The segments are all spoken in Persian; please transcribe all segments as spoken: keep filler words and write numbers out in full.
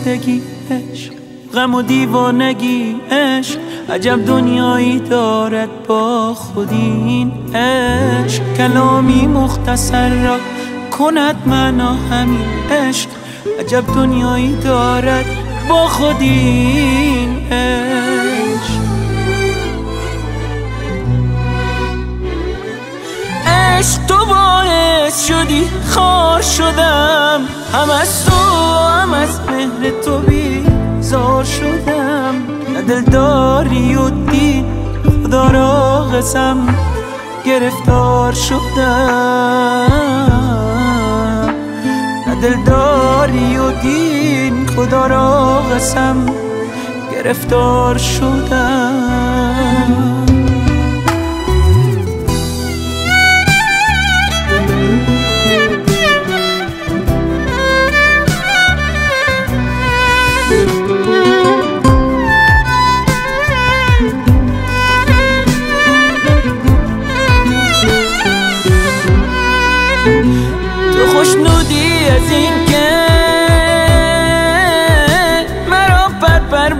زندگی عشق، غم و دیوانگی عشق، عجب دنیایی دارد با خودین عشق. کلامی مختصر را کند معنا همین عشق، عجب دنیایی دارد با خودین عشق. عشق تو باعث شدی خار شدم، هم از تو هم از مهر تو بیزار شدم. نه دلداری و دین خدا را قسم گرفتار شدم. نه دلداری و دین خدا را قسم گرفتار شدم. خوشنودی از این که مرا پرپر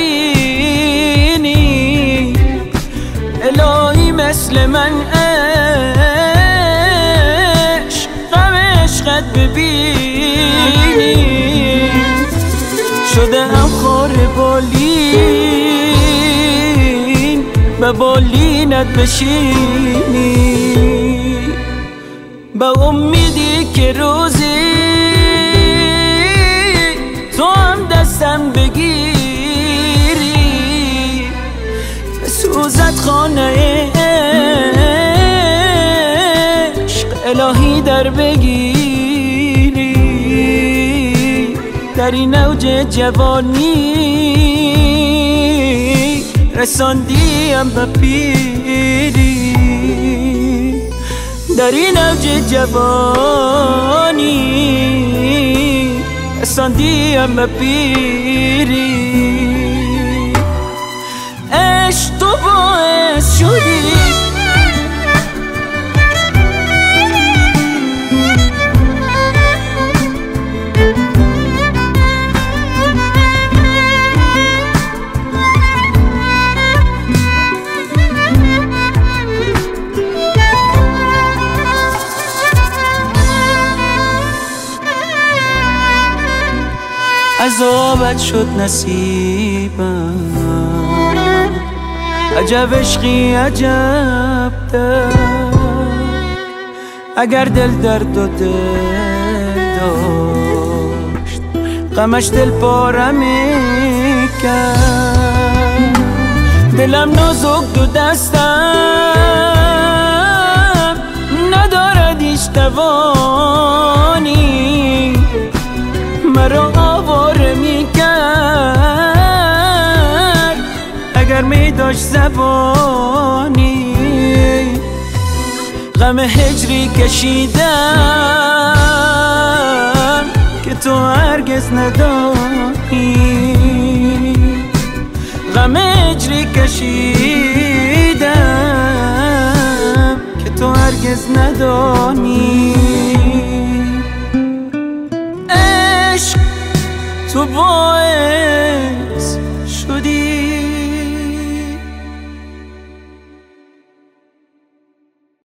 ببینی، الهی مثل من عشق غم عشقت ببینی. شده ام خار بالین به بالینت بشینی، با امیدی که روزی تو هم دستم بگیری، بسوزد خانه عشق الهی در بگیری. در این اوج جوانی رساندیم به پیری، در این اوج جوانی رساندیم به پیری. عشق تو باعث شدی عذابت شد نصیبم، عجب عشقی عجب درد. اگر دل درد و دل داشت غمش دل پاره میکرد. دلم نازک دو دستم ندارد هیچ توانی، مرا آواره میکرد اگر میداشت زبانی. غم هجری کشیدم که تو هرگز ندانی، غم هجری کشیدم که تو هرگز ندانی. عشق تو باعث